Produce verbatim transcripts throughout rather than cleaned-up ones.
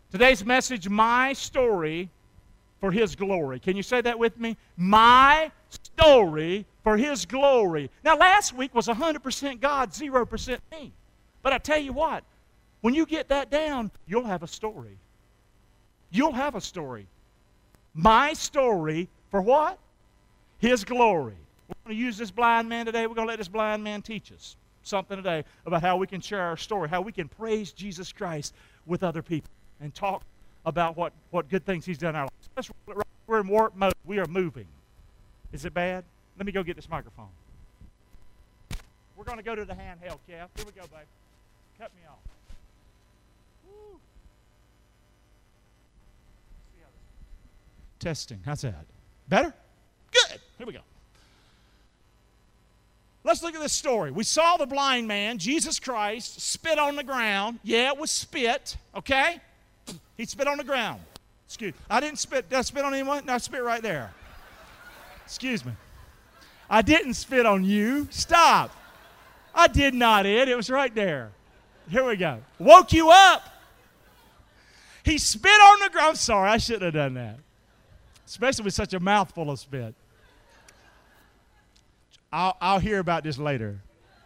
Today's message, my story for His glory. Can you say that with me? My story for His glory. Now, last week was one hundred percent God, zero percent me. But I tell you what, when you get that down, you'll have a story. You'll have a story. My story for what? His glory. We're going to use this blind man today. We're going to let this blind man teach us something today about how we can share our story, how we can praise Jesus Christ with other people and talk about what, what good things He's done in our lives. We're in warp mode. We are moving. Is it bad? Let me go get this microphone. We're going to go to the handheld, Kev. Here we go, babe. Cut me off. Woo. See how this Testing. How's that? Better? Good. Here we go. Let's look at this story. We saw the blind man, Jesus Christ, spit on the ground. Yeah, it was spit, okay? He spit on the ground. Excuse me. I didn't spit. Did I spit on anyone? No, I spit right there. Excuse me. I didn't spit on you. Stop. I did not, Ed. It was right there. Here we go. Woke you up. He spit on the ground. I'm sorry, I shouldn't have done that. Especially with such a mouthful of spit. I'll, I'll hear about this later.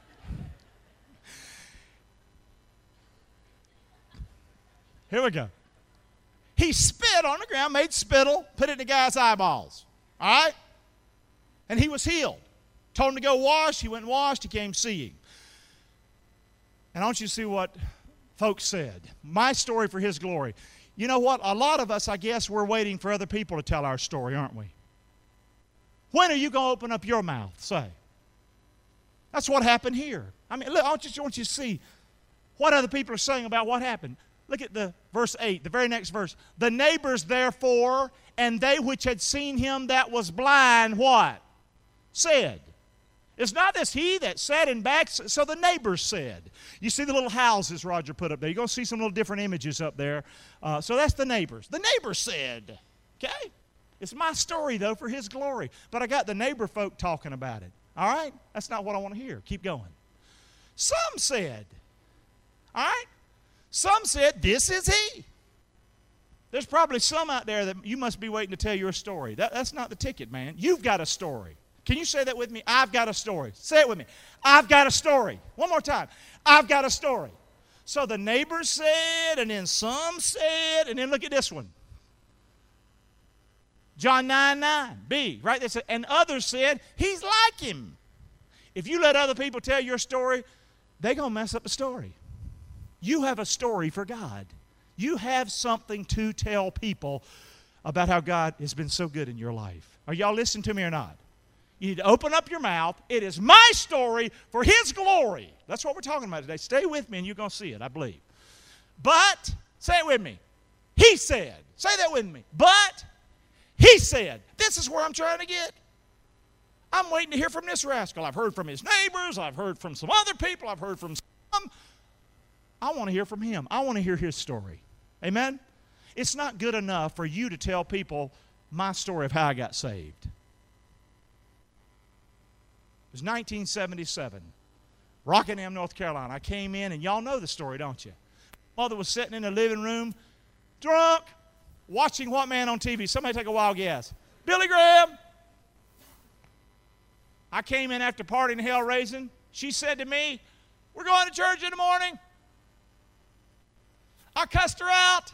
Here we go. He spit on the ground, made spittle, put it in the guy's eyeballs. All right? And he was healed. Told him to go wash. He went and washed. He came seeing. And I want you to see what folks said. My story for His glory. You know what? A lot of us, I guess, we're waiting for other people to tell our story, aren't we? When are you going to open up your mouth? Say. That's what happened here. I mean, look, I just want you to see what other people are saying about what happened. Look at the verse eight, the very next verse. The neighbors, therefore, and they which had seen him that was blind, what? Said. It's not this he that sat in back, so the neighbors said. You see the little houses Roger put up there. You're going to see some little different images up there. Uh, so that's the neighbors. The neighbors said, okay? It's my story, though, for His glory. But I got the neighbor folk talking about it. All right? That's not what I want to hear. Keep going. Some said, all right? Some said, this is he. There's probably some out there that you must be waiting to tell your story. That, that's not the ticket, man. You've got a story. Can you say that with me? I've got a story. Say it with me. I've got a story. One more time. I've got a story. So the neighbors said, and then some said, and then look at this one. John nine nine, B, right? They said, and others said, he's like him. If you let other people tell your story, they're going to mess up the story. You have a story for God. You have something to tell people about how God has been so good in your life. Are y'all listening to me or not? You need to open up your mouth. It is my story for His glory. That's what we're talking about today. Stay with me and you're going to see it, I believe. But, say it with me. He said. Say that with me. But, He said. This is where I'm trying to get. I'm waiting to hear from this rascal. I've heard from his neighbors. I've heard from some other people. I've heard from some. I want to hear from him. I want to hear his story. Amen? It's not good enough for you to tell people my story of how I got saved. It was nineteen seventy-seven, Rockingham, North Carolina. I came in, and y'all know the story, don't you? Mother was sitting in the living room, drunk, watching what man on T V? Somebody take a wild guess. Billy Graham. I came in after partying hell raising. She said to me, we're going to church in the morning. I cussed her out.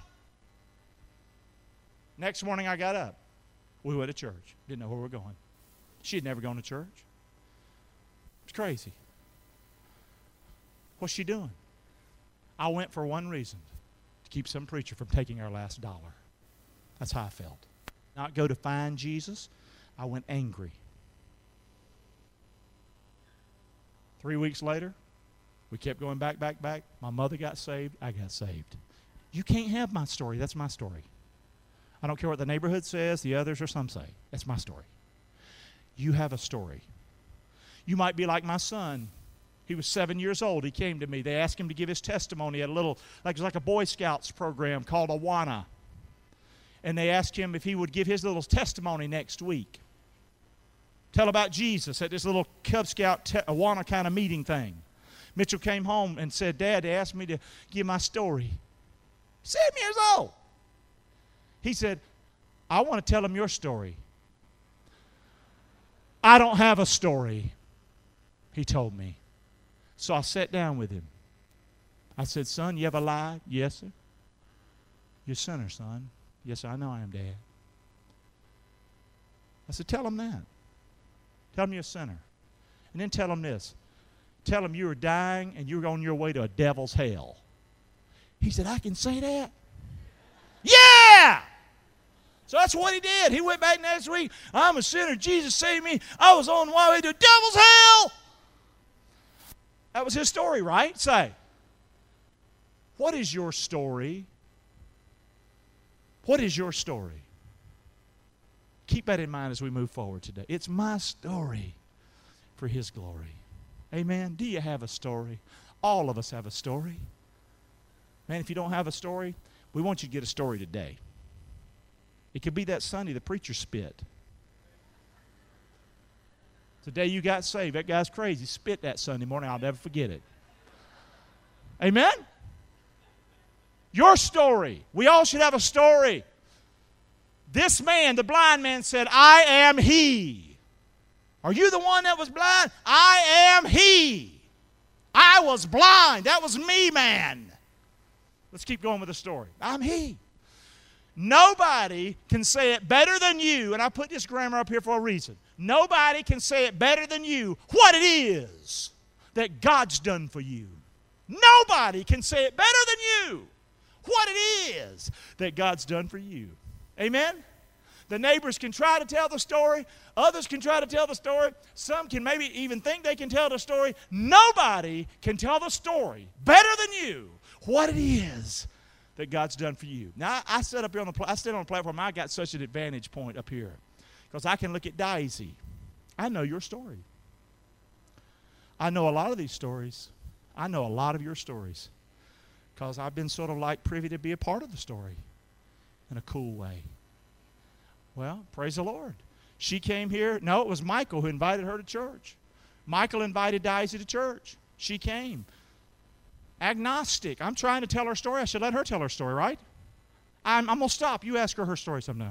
Next morning I got up. We went to church. Didn't know where we were going. She had never gone to church. It's crazy. What's she doing? I went for one reason, to keep some preacher from taking our last dollar. That's how I felt. Not go to find Jesus. I went angry. Three weeks later, we kept going back, back, back. My mother got saved. I got saved. You can't have my story. That's my story. I don't care what the neighborhood says, the others, or some say. That's my story. You have a story. You might be like my son. He was seven years old. He came to me. They asked him to give his testimony at a little, like it was like a Boy Scouts program called Awana. And they asked him if he would give his little testimony next week. Tell about Jesus at this little Cub Scout te- Awana kind of meeting thing. Mitchell came home and said, Dad, they asked me to give my story. Seven years old. He said, I want to tell them your story. I don't have a story, he told me. So I sat down with him. I said, son, you ever lied? Yes, sir. You're a sinner, son. Yes, sir, I know I am, Dad. I said, tell them that. Tell them you're a sinner. And then tell them this. Tell them you were dying and you were on your way to a devil's hell. He said, I can say that? Yeah! So that's what he did. He went back next week. I'm a sinner. Jesus saved me. I was on my way to devil's hell. That was his story, right? Say, what is your story? What is your story? Keep that in mind as we move forward today. It's my story for his glory. Amen. Do you have a story? All of us have a story. Man, if you don't have a story, we want you to get a story today. It could be that Sunday the preacher spit. Today you got saved. That guy's crazy. Spit that Sunday morning. I'll never forget it. Amen? Your story. We all should have a story. This man, the blind man, said, I am he. Are you the one that was blind? I am he. I was blind. That was me, man. Let's keep going with the story. I'm he. Nobody can say it better than you, and I put this grammar up here for a reason. Nobody can say it better than you what it is that God's done for you. Nobody can say it better than you what it is that God's done for you. Amen? The neighbors can try to tell the story. Others can try to tell the story. Some can maybe even think they can tell the story. Nobody can tell the story better than you what it is that God's done for you. Now, I, I sit up here on the I sit on the platform. I got such an advantage point up here because I can look at Daisy. I know your story. I know a lot of these stories. I know a lot of your stories because I've been sort of like privy to be a part of the story in a cool way. Well, praise the Lord. She came here. No, it was Michael who invited her to church. Michael invited Daisy to church. She came. Agnostic. I'm trying to tell her story. I should let her tell her story, right? I'm, I'm going to stop. You ask her her story sometime.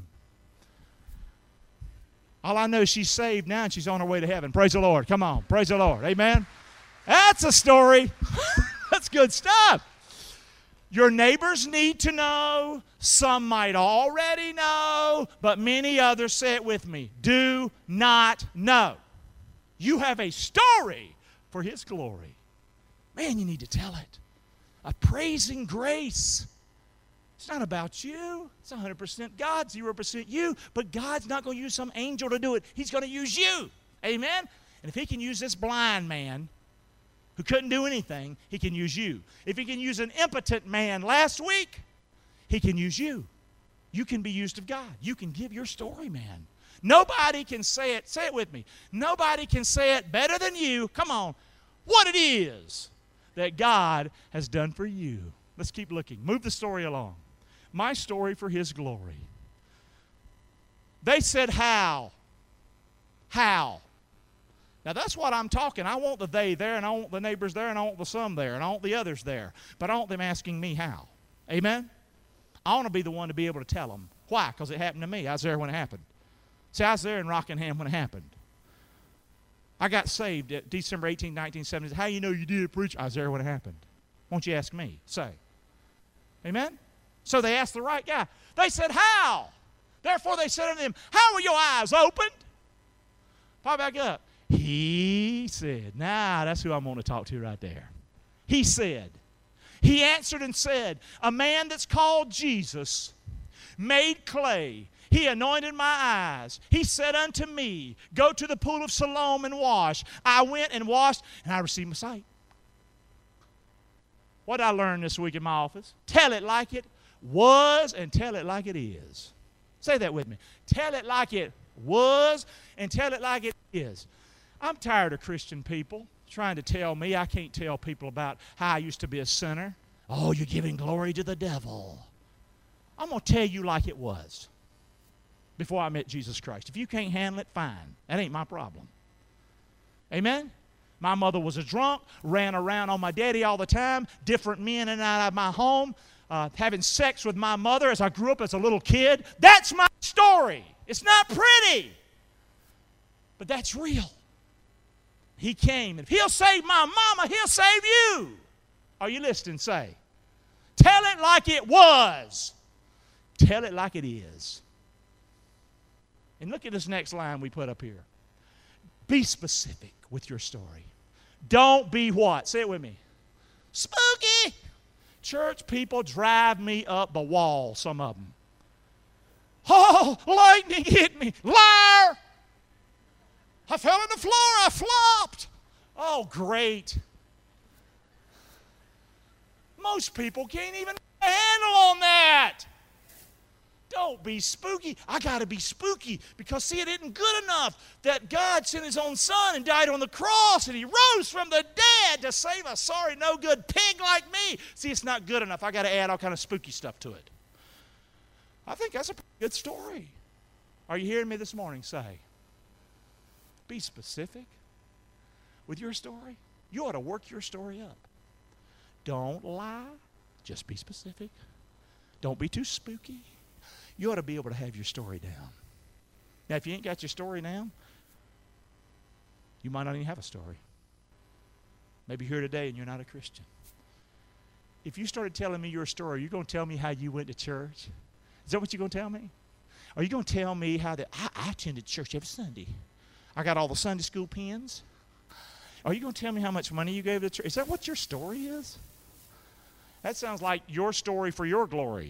All I know is she's saved now and she's on her way to heaven. Praise the Lord. Come on. Praise the Lord. Amen. That's a story. That's good stuff. Your neighbors need to know. Some might already know, but many others, say it with me, do not know. You have a story for his glory. Man, you need to tell it. A praising grace. It's not about you. It's one hundred percent God, zero percent you. But God's not going to use some angel to do it. He's going to use you. Amen? And if he can use this blind man who couldn't do anything, he can use you. If he can use an impotent man last week, he can use you. You can be used of God. You can give your story, man. Nobody can say it. Say it with me. Nobody can say it better than you. Come on. What it is that God has done for you. Let's keep looking. Move the story along. My story for his glory. They said, how? How? Now, that's what I'm talking. I want the they there, and I want the neighbors there, and I want the some there, and I want the others there. But I want them asking me how. Amen? I want to be the one to be able to tell them. Why? Because it happened to me. I was there when it happened. See, I was there in Rockingham when it happened. I got saved at December eighteenth, nineteen seventy. How you know you did, preach? I was there when it happened. Won't you ask me? Say. Amen? So they asked the right guy. They said, how? Therefore they said unto them, how were your eyes opened? Pop back up. He said, now nah, that's who I'm going to talk to right there. He said, he answered and said, a man that's called Jesus made clay. He anointed my eyes. He said unto me, go to the pool of Siloam and wash. I went and washed, and I received my sight. What did I learn this week in my office? Tell it like it was and tell it like it is. Say that with me. Tell it like it was and tell it like it is. I'm tired of Christian people trying to tell me I can't tell people about how I used to be a sinner. Oh, you're giving glory to the devil. I'm going to tell you like it was before I met Jesus Christ. If you can't handle it, fine. That ain't my problem. Amen? My mother was a drunk, ran around on my daddy all the time, different men in and out of my home. uh, having sex with my mother as I grew up as a little kid. That's my story. It's not pretty, but that's real. He came. If he'll save my mama, he'll save you. Are you listening? Say. Tell it like it was. Tell it like it is. And look at this next line we put up here. Be specific with your story. Don't be what? Say it with me. Spooky. Church people drive me up the wall, some of them. Oh, lightning hit me. Liar. I fell on the floor. I flopped. Oh, great. Most people can't even get a handle on that. Don't be spooky. I got to be spooky because, see, it isn't good enough that God sent his own son and died on the cross and he rose from the dead to save a sorry, no good pig like me. See, it's not good enough. I got to add all kind of spooky stuff to it. I think that's a pretty good story. Are you hearing me this morning? Say. Be specific with your story. You ought to work your story up. Don't lie. Just be specific. Don't be too spooky. You ought to be able to have your story down. Now, if you ain't got your story down, you might not even have a story. Maybe you're here today and you're not a Christian. If you started telling me your story, you're going to tell me how you went to church? Is that what you're going to tell me? Are you going to tell me how that I, I attended church every Sunday? I got all the Sunday school pins. Are you going to tell me how much money you gave to the church? Is that what your story is? That sounds like your story for your glory.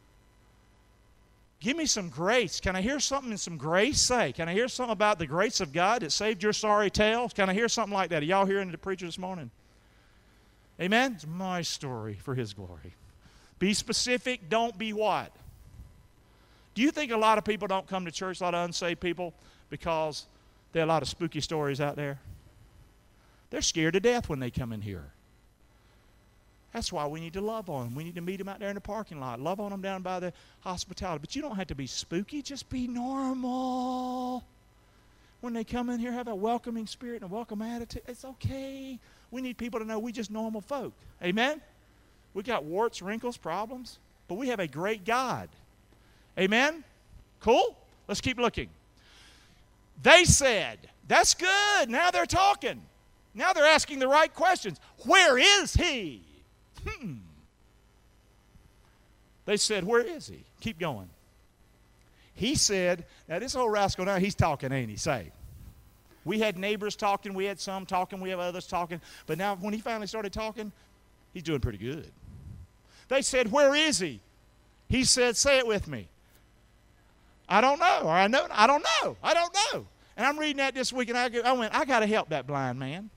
Give me some grace. Can I hear something in some grace? Say, can I hear something about the grace of God that saved your sorry tale? Can I hear something like that? Are y'all hearing the preacher this morning? Amen? It's my story for his glory. Be specific. Don't be what? Do you think a lot of people don't come to church, a lot of unsaved people, because there are a lot of spooky stories out there? They're scared to death when they come in here. That's why we need to love on them. We need to meet them out there in the parking lot. Love on them down by the hospitality. But you don't have to be spooky. Just be normal. When they come in here, have a welcoming spirit and a welcome attitude. It's okay. We need people to know we just normal folk. Amen? We got warts, wrinkles, problems. But we have a great God. Amen? Cool? Let's keep looking. They said, that's good. Now they're talking. Now they're asking the right questions. Where is he? Hmm. They said, where is he? Keep going. He said, now this old rascal now, he's talking, ain't he? Say. We had neighbors talking. We had some talking. We have others talking. But now when he finally started talking, he's doing pretty good. They said, where is he? He said, say it with me. I don't know. Or I know. I don't know. I don't know. And I'm reading that this week, and I, go, I went, I got to help that blind man.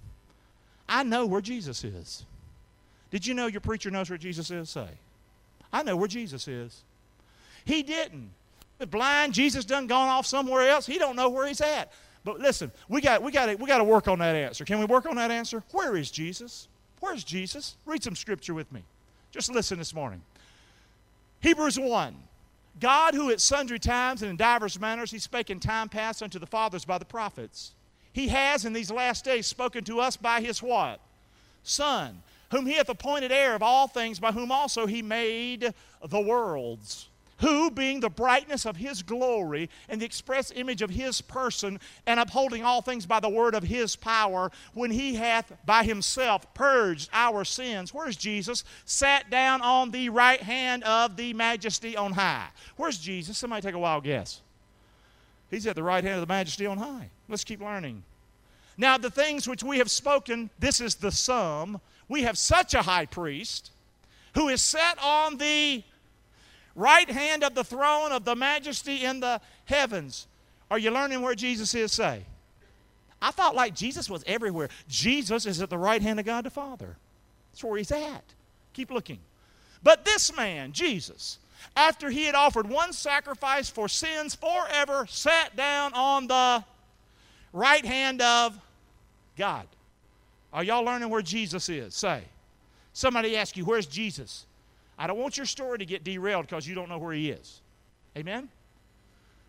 I know where Jesus is. Did you know your preacher knows where Jesus is? Say. I know where Jesus is. He didn't. The blind, Jesus done gone off somewhere else. He don't know where he's at. But listen, we got we got we got to work on that answer. Can we work on that answer? Where is Jesus? Where's Jesus? Read some scripture with me. Just listen this morning. Hebrews one. God, who at sundry times and in divers manners he spake in time past unto the fathers by the prophets, he has in these last days spoken to us by his what? Son, whom he hath appointed heir of all things, by whom also he made the worlds, who, being the brightness of his glory and the express image of his person, and upholding all things by the word of his power, when he hath by himself purged our sins, where's Jesus? Sat down on the right hand of the majesty on high. Where's Jesus? Somebody take a wild guess. He's at the right hand of the majesty on high. Let's keep learning. Now, the things which we have spoken, this is the sum. We have such a high priest who is set on the right hand of the throne of the majesty in the heavens. Are you learning where Jesus is? Say. I thought like Jesus was everywhere. Jesus is at the right hand of God the Father. That's where he's at. Keep looking. But this man, Jesus, after he had offered one sacrifice for sins forever, sat down on the right hand of God. Are y'all learning where Jesus is? Say. Somebody ask you, where's Jesus? I don't want your story to get derailed because you don't know where he is. Amen?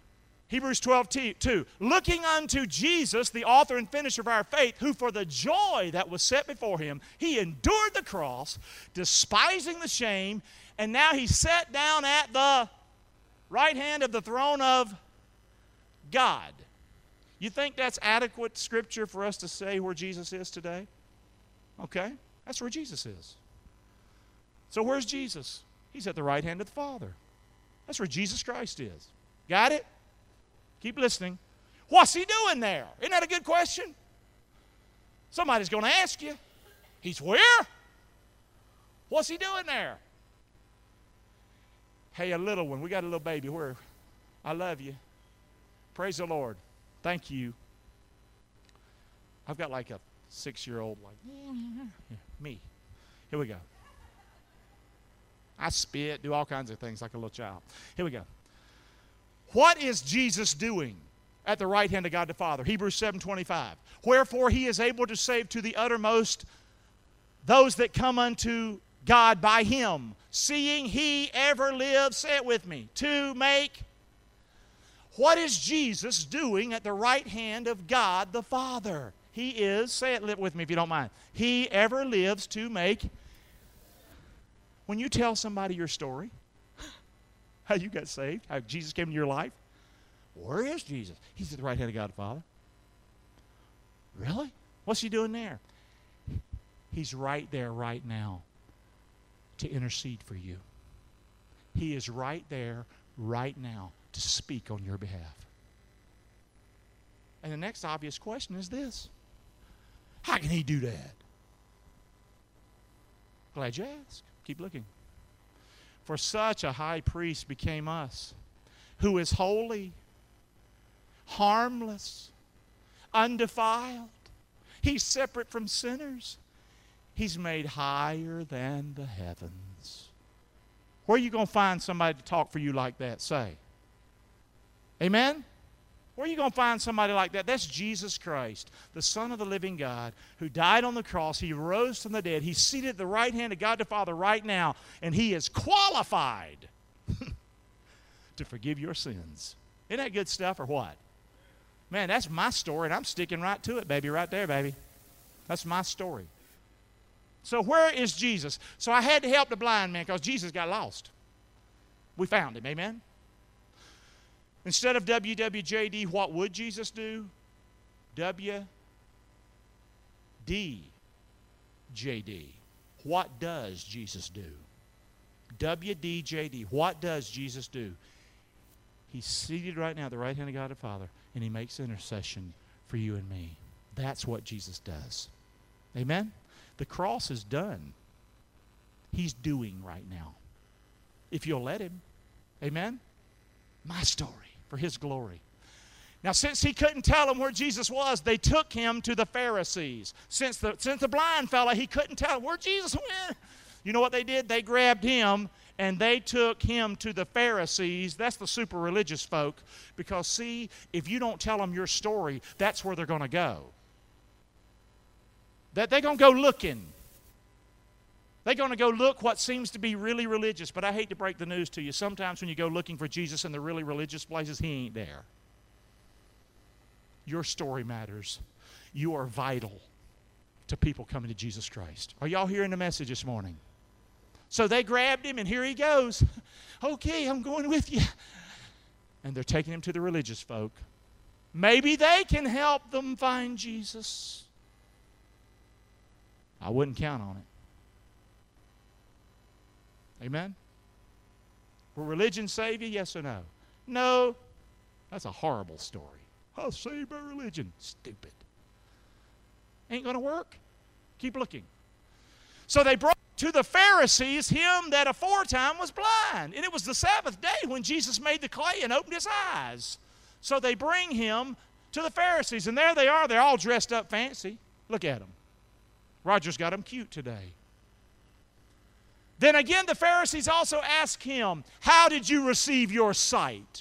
Hebrews twelve two. Looking unto Jesus, the author and finisher of our faith, who for the joy that was set before him, he endured the cross, despising the shame, and now he's sat down at the right hand of the throne of God. You think that's adequate scripture for us to say where Jesus is today? Okay, that's where Jesus is. So where's Jesus? He's at the right hand of the Father. That's where Jesus Christ is. Got it? Keep listening. What's he doing there? Isn't that a good question? Somebody's going to ask you. He's where? What's he doing there? Hey, a little one. We got a little baby. Where? I love you. Praise the Lord. Thank you. I've got like a six-year-old, like, yeah, me. Here we go. I spit, do all kinds of things like a little child. Here we go. What is Jesus doing at the right hand of God the Father? Hebrews seven twenty-five. Wherefore he is able to save to the uttermost those that come unto God by him, seeing he ever lives, say it with me, to make. What is Jesus doing at the right hand of God the Father? He is, say it with me if you don't mind, he ever lives to make. When you tell somebody your story, how you got saved, how Jesus came into your life, where is Jesus? He's at the right hand of God the Father. Really? What's he doing there? He's right there right now to intercede for you. He is right there right now to speak on your behalf. And the next obvious question is this. How can he do that? Glad you asked. Keep looking. For such a high priest became us, who is holy, harmless, undefiled. He's separate from sinners. He's made higher than the heavens. Where are you going to find somebody to talk for you like that? Say. Amen? Where are you going to find somebody like that? That's Jesus Christ, the Son of the living God, who died on the cross. He rose from the dead. He's seated at the right hand of God the Father right now, and he is qualified to forgive your sins. Isn't that good stuff or what? Man, that's my story, and I'm sticking right to it, baby, right there, baby. That's my story. So where is Jesus? So I had to help the blind man because Jesus got lost. We found him, amen? Instead of W W J D, what would Jesus do? W D J D. What does Jesus do? W D J D. What does Jesus do? He's seated right now at the right hand of God the Father, and he makes intercession for you and me. That's what Jesus does. Amen? The cross is done. He's doing right now. If you'll let him. Amen? My story. For his glory. Now, since he couldn't tell them where Jesus was, they took him to the Pharisees. Since the, since the blind fella, he couldn't tell them where Jesus went. You know what they did? They grabbed him, and they took him to the Pharisees. That's the super religious folk. Because, see, if you don't tell them your story, that's where they're going to go. That they're going to go looking. They're going to go look what seems to be really religious. But I hate to break the news to you. Sometimes when you go looking for Jesus in the really religious places, he ain't there. Your story matters. You are vital to people coming to Jesus Christ. Are y'all hearing the message this morning? So they grabbed him, and here he goes. Okay, I'm going with you. And they're taking him to the religious folk. Maybe they can help them find Jesus. I wouldn't count on it. Amen? Will religion save you? Yes or no? No. That's a horrible story. I'll saved by religion. Stupid. Ain't going to work. Keep looking. So they brought to the Pharisees him that aforetime was blind. And it was the Sabbath day when Jesus made the clay and opened his eyes. So they bring him to the Pharisees. And there they are. They're all dressed up fancy. Look at them. Roger's got them cute today. Then again, the Pharisees also asked him, how did you receive your sight?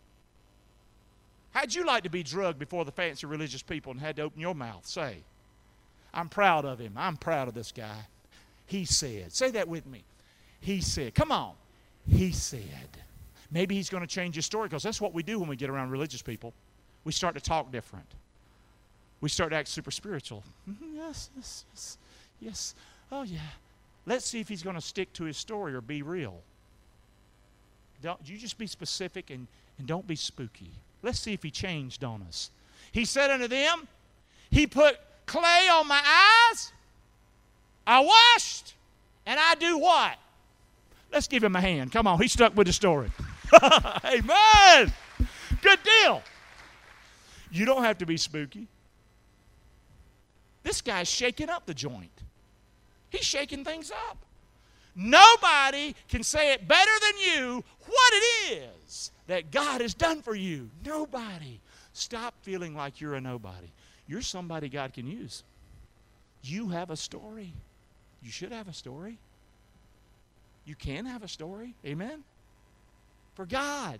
How'd you like to be drugged before the fancy religious people and had to open your mouth? Say, I'm proud of him. I'm proud of this guy. He said, say that with me. He said, come on. He said, Maybe he's going to change his story, because that's what we do when we get around religious people. We start to talk different. We start to act super spiritual. Mm-hmm, yes, yes, yes, yes. Oh, yeah. Let's see if he's going to stick to his story or be real. Don't, you just be specific and, and don't be spooky. Let's see if he changed on us. He said unto them, he put clay on my eyes, I washed, and I do what? Let's give him a hand. Come on, he stuck with the story. Amen. Good deal. You don't have to be spooky. This guy's shaking up the joint. He's shaking things up. Nobody can say it better than you what it is that God has done for you. Nobody. Stop feeling like you're a nobody. You're somebody God can use. You have a story. You should have a story. You can have a story. Amen? For God.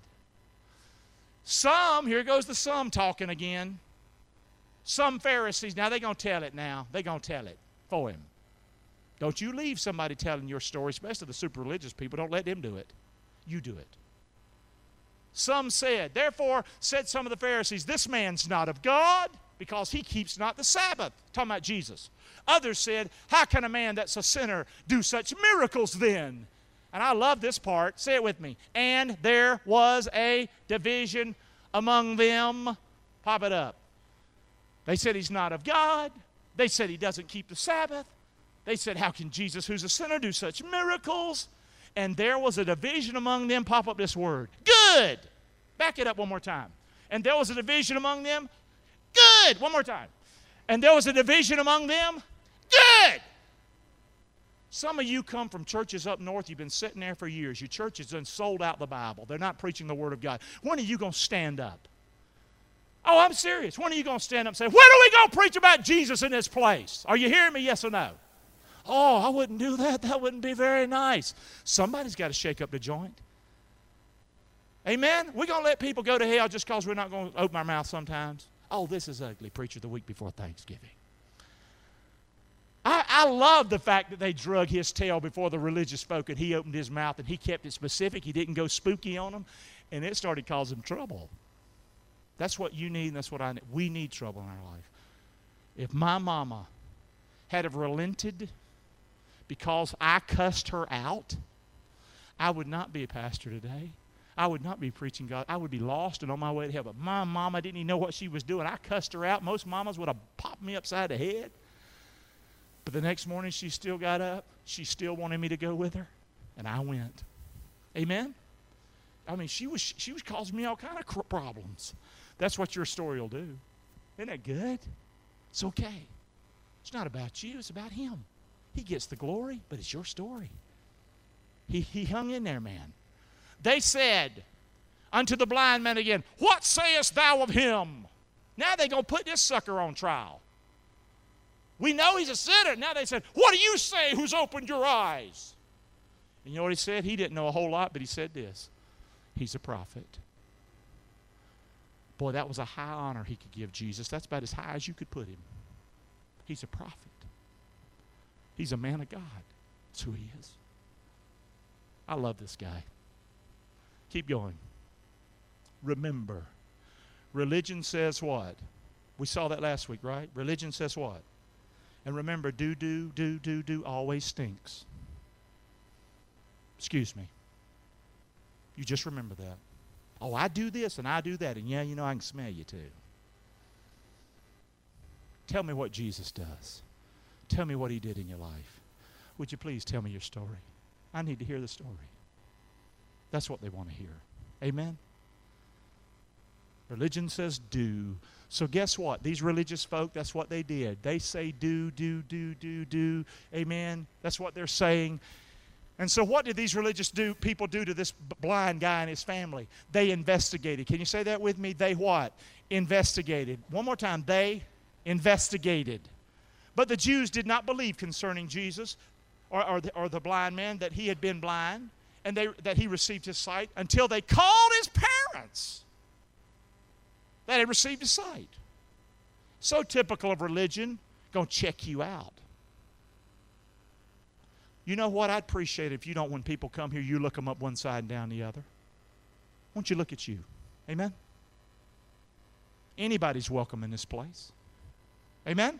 Some, here goes the some talking again. Some Pharisees, now they're going to tell it now. They're going to tell it for him. Don't you leave somebody telling your story, especially the super religious people. Don't let them do it. You do it. Some said, therefore said some of the Pharisees, this man's not of God, because he keeps not the Sabbath. Talking about Jesus. Others said, how can a man that's a sinner do such miracles then? And I love this part. Say it with me. And there was a division among them. Pop it up. They said he's not of God. They said he doesn't keep the Sabbath. They said, how can Jesus, who's a sinner, do such miracles? And there was a division among them. Pop up this word. Good. Back it up one more time. And there was a division among them. Good. One more time. And there was a division among them. Good. Some of you come from churches up north. You've been sitting there for years. Your church has done sold out the Bible. They're not preaching the Word of God. When are you going to stand up? Oh, I'm serious. When are you going to stand up and say, when are we going to preach about Jesus in this place? Are you hearing me, yes or no? Oh, I wouldn't do that. That wouldn't be very nice. Somebody's got to shake up the joint. Amen? We're going to let people go to hell just because we're not going to open our mouth sometimes. Oh, this is ugly. Preacher the week before Thanksgiving. I, I love the fact that they drug his tail before the religious folk, and he opened his mouth and he kept it specific. He didn't go spooky on them, and it started causing trouble. That's what you need, and that's what I need. We need trouble in our life. If my mama had have relented because I cussed her out, I would not be a pastor today. I would not be preaching God. I would be lost and on my way to heaven. My mama didn't even know what she was doing. I cussed her out. Most mamas would have popped me upside the head. But the next morning she still got up. She still wanted me to go with her, and I went. Amen? I mean, she was she was causing me all kind of problems. That's what your story will do. Isn't that good? It's okay. It's not about you. It's about him. He gets the glory, but it's your story. He, he hung in there, man. They said unto the blind man again, what sayest thou of him? Now they're going to put this sucker on trial. We know he's a sinner. Now they said, what do you say who's opened your eyes? And you know what he said? He didn't know a whole lot, but he said this. He's a prophet. Boy, that was a high honor he could give Jesus. That's about as high as you could put him. He's a prophet. He's a man of God. That's who he is. I love this guy. Keep going. Remember, religion says what? We saw that last week, right? Religion says what? And remember, do, do, do, do, do always stinks. Excuse me. You just remember that. Oh, I do this and I do that, and yeah, you know, I can smell you too. Tell me what Jesus does. Tell me what he did in your life. Would you please tell me your story? I need to hear the story. That's what they want to hear. Amen? Religion says do. So guess what? These religious folk, that's what they did. They say do, do, do, do, do. Amen? That's what they're saying. And so what did these religious do, people do to this blind guy and his family? They investigated. Can you say that with me? They what? Investigated. One more time. They investigated. But the Jews did not believe concerning Jesus or, or, the, or the blind man that he had been blind and they, that he received his sight until they called his parents that he received his sight. So typical of religion, going to check you out. You know what? I'd appreciate it if you don't, when people come here, you look them up one side and down the other. won't you look at you? Amen? Anybody's welcome in this place. Amen?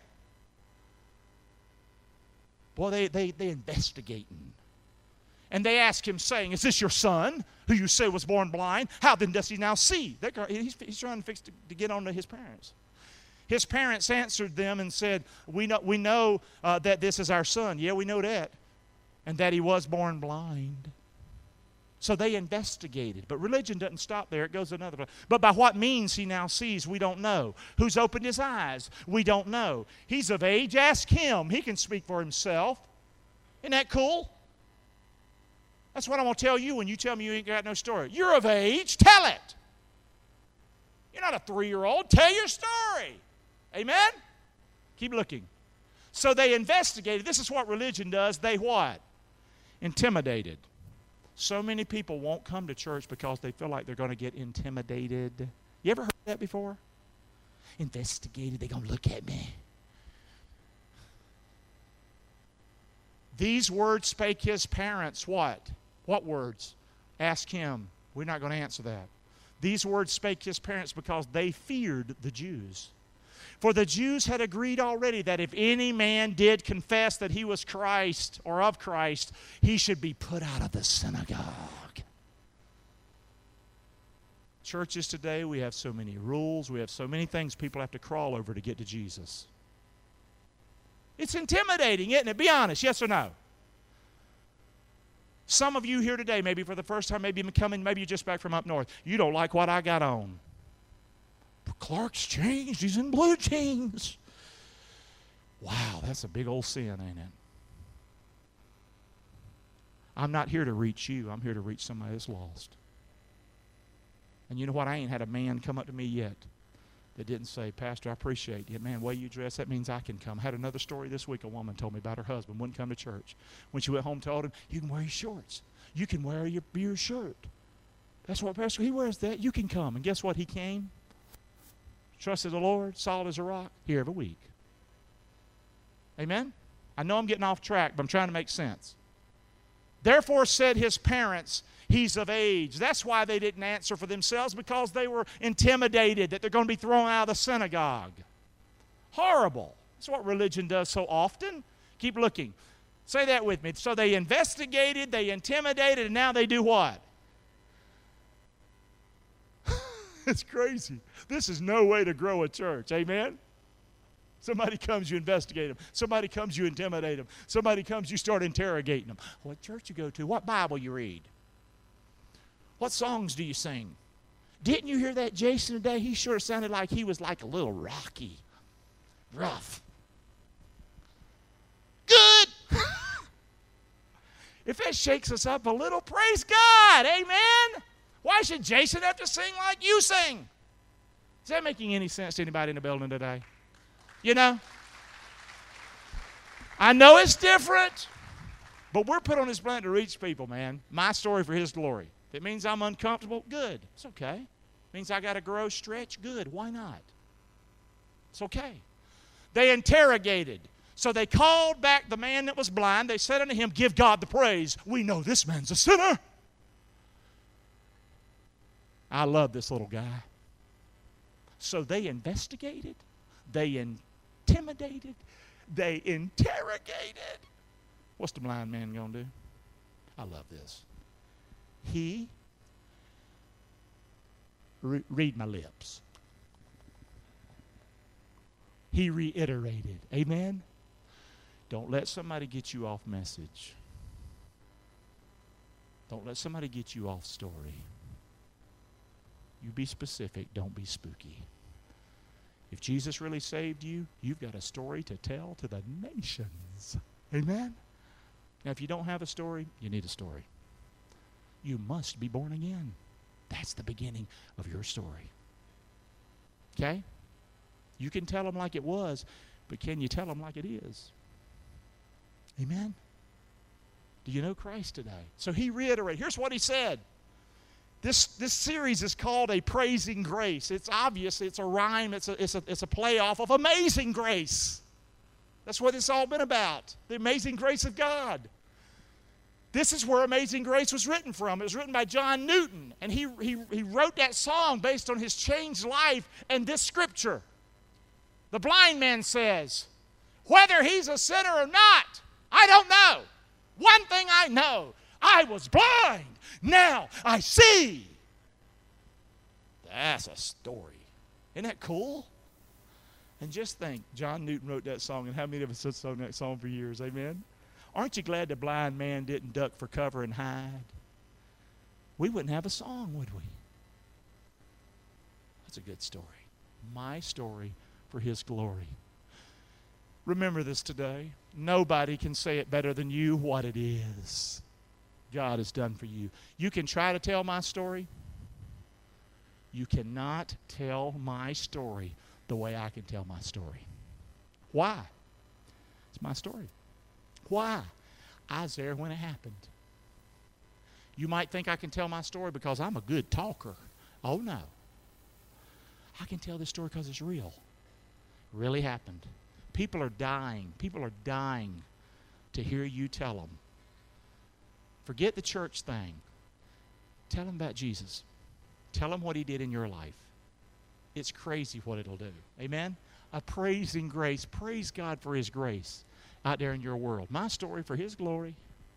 Boy, they, they, they investigating. And they ask him, saying, is this your son, who you say was born blind? How then does he now see? They're, he's, he's trying to, fix to, to get on to his parents. His parents answered them and said, we know, we know uh, that this is our son. Yeah, we know that. And that he was born blind. So they investigated. But religion doesn't stop there. It goes another way. But by what means he now sees, we don't know. Who's opened his eyes? We don't know. He's of age. Ask him. He can speak for himself. Isn't that cool? That's what I'm going to tell you when you tell me you ain't got no story. You're of age. Tell it. You're not a three-year-old. Tell your story. Amen? Keep looking. So they investigated. This is what religion does. They what? Intimidated. So many people won't come to church because they feel like they're going to get intimidated. You ever heard that before? Investigated. They're going to look at me. These words spake his parents. What? What words? Ask him. We're not going to answer that. These words spake his parents because they feared the Jews. For the Jews had agreed already that if any man did confess that he was Christ or of Christ, he should be put out of the synagogue. Churches today, we have so many rules. We have so many things people have to crawl over to get to Jesus. It's intimidating, isn't it? Be honest, yes or no? Some of you here today, maybe for the first time, maybe you're coming, maybe you're just back from up north. You don't like what I got on. Clark's changed. He's in blue jeans. Wow, that's a big old sin, ain't it? I'm not here to reach you. I'm here to reach somebody that's lost. And you know what? I ain't had a man come up to me yet that didn't say, Pastor, I appreciate you. Man, the way you dress, that means I can come. I had another story this week. A woman told me about her husband wouldn't come to church. When she went home, told him, you can wear your shorts. You can wear your, your shirt. That's what Pastor, he wears that. You can come. And guess what? He came. Trusted the Lord, solid as a rock, here every week. Amen? I know I'm getting off track, but I'm trying to make sense. Therefore said his parents, he's of age. That's why they didn't answer for themselves, because they were intimidated that they're going to be thrown out of the synagogue. Horrible. That's what religion does so often. Keep looking. Say that with me. So they investigated, they intimidated, and now they do what? It's crazy. This is no way to grow a church. Amen? Somebody comes, you investigate them. Somebody comes, you intimidate them. Somebody comes, you start interrogating them. What church you go to? What Bible you read? What songs do you sing? Didn't you hear that Jason today? He sure sounded like he was like a little rocky, rough. Good. If that shakes us up a little, praise God. Amen? Why should Jason have to sing like you sing? Is that making any sense to anybody in the building today? You know? I know it's different, but we're put on this planet to reach people, man. My story for his glory. If it means I'm uncomfortable, good. It's okay. It means I got to grow, stretch, good. Why not? It's okay. They interrogated. So they called back the man that was blind. They said unto him, give God the praise. We know this man's a sinner. I love this little guy. So they investigated, they intimidated, they interrogated. What's the blind man going to do? I love this. He, re- read my lips. He reiterated. Amen? Don't let somebody get you off message. Don't let somebody get you off story. You be specific, don't be spooky. If Jesus really saved you, you've got a story to tell to the nations. Amen? Now, if you don't have a story, you need a story. You must be born again. That's the beginning of your story. Okay? You can tell them like it was, but can you tell them like it is? Amen? Do you know Christ today? So he reiterated. Here's what he said. This, this series is called A Praising Grace. It's obvious. It's a rhyme. It's a, it's a, it's a play off of Amazing Grace. That's what it's all been about. The amazing grace of God. This is where Amazing Grace was written from. It was written by John Newton, and he, he, he wrote that song based on his changed life and this scripture. The blind man says, whether he's a sinner or not, I don't know. One thing I know, I was blind, now I see. That's a story. Isn't that cool? And just think, John Newton wrote that song, and how many of us have sung that song for years? Amen? Aren't you glad the blind man didn't duck for cover and hide? We wouldn't have a song, would we? That's a good story. My story for his glory. Remember this today. Nobody can say it better than you what it is God has done for you. You can try to tell my story. You cannot tell my story the way I can tell my story. Why? It's my story. Why? I was there when it happened. You might think I can tell my story because I'm a good talker. Oh, no. I can tell this story because it's real. It really happened. People are dying. People are dying to hear you tell them. Forget the church thing. Tell them about Jesus. Tell them what he did in your life. It's crazy what it'll do. Amen? A praising grace. Praise God for his grace out there in your world. My story for his glory.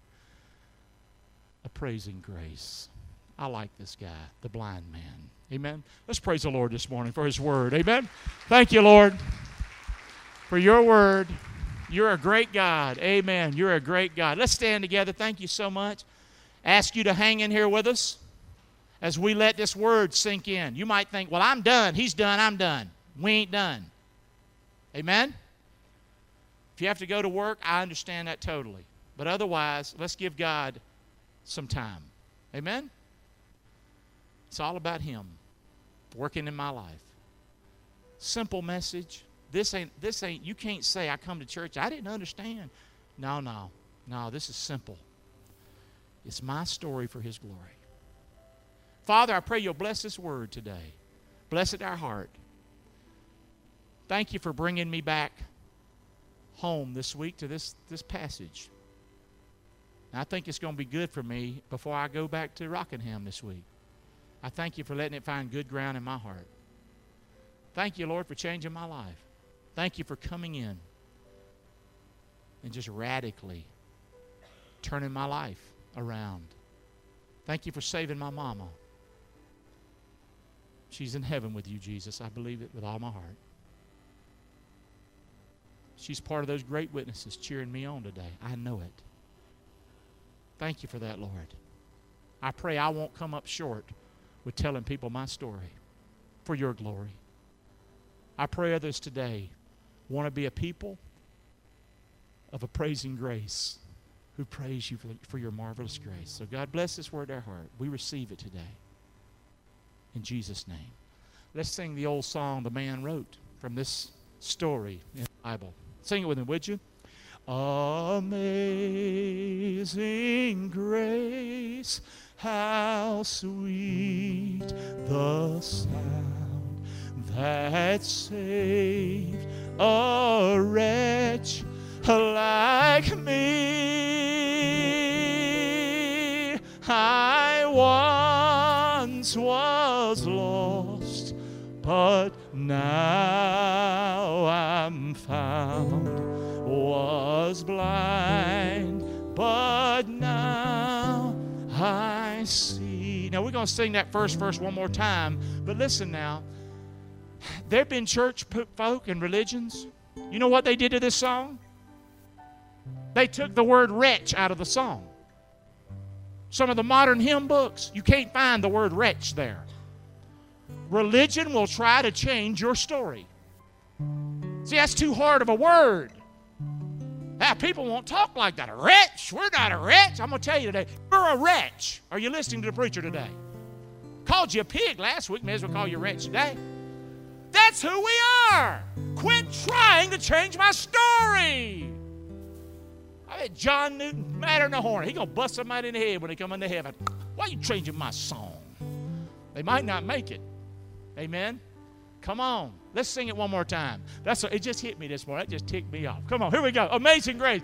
A praising grace. I like this guy, the blind man. Amen? Let's praise the Lord this morning for his word. Amen? Thank you, Lord, for your word. You're a great God. Amen. You're a great God. Let's stand together. Thank you so much. Ask you to hang in here with us as we let this word sink in. You might think, well, I'm done. He's done. I'm done. We ain't done. Amen? If you have to go to work, I understand that totally. But otherwise, let's give God some time. Amen? It's all about him working in my life. Simple message. This ain't, this ain't, you can't say, I come to church, I didn't understand. No, no, no, this is simple. It's my story for his glory. Father, I pray you'll bless this word today. Bless it our heart. Thank you for bringing me back home this week to this, this passage. And I think it's going to be good for me before I go back to Rockingham this week. I thank you for letting it find good ground in my heart. Thank you, Lord, for changing my life. Thank you for coming in and just radically turning my life around. Thank you for saving my mama. She's in heaven with you, Jesus. I believe it with all my heart. She's part of those great witnesses cheering me on today. I know it. Thank you for that, Lord. I pray I won't come up short with telling people my story for your glory. I pray others today want to be a people of a praising grace who praise you for, for your marvelous grace. So God bless this word in our heart. We receive it today. In Jesus' name. Let's sing the old song the man wrote from this story in the Bible. Sing it with me, would you? Amazing grace, how sweet the sound that saved a wretch like me. I once was lost, but now I'm found. Was blind, but now I see. Now we're going to sing that first verse one more time, but listen now. There have been church folk and religions. You know what they did to this song? They took the word wretch out of the song. Some of the modern hymn books, you can't find the word wretch there. Religion will try to change your story. See, that's too hard of a word. Now, people won't talk like that. A wretch? We're not a wretch. I'm going to tell you today, you're a wretch. Are you listening to the preacher today? Called you a pig last week, may as well call you a wretch today. That's who we are. Quit trying to change my story. I bet John Newton, mad in the horn. He's going to bust somebody in the head when they come into heaven. Why are you changing my song? They might not make it. Amen? Come on. Let's sing it one more time. That's a, it just hit me this morning. That just ticked me off. Come on, here we go. Amazing grace.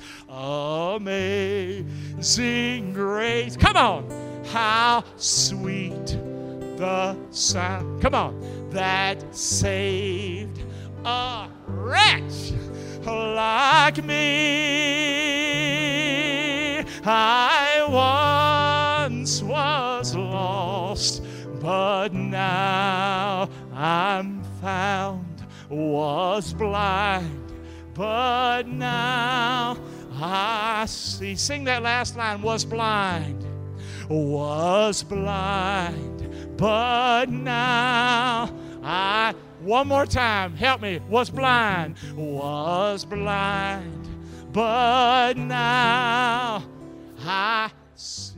Amazing grace. Come on. How sweet the sound. Come on. That saved a wretch like me. I once was lost, but now I'm found. Was blind, but now I see. Sing that last line. Was blind, was blind, but now I. One more time. Help me. Was blind, was blind, but now I see.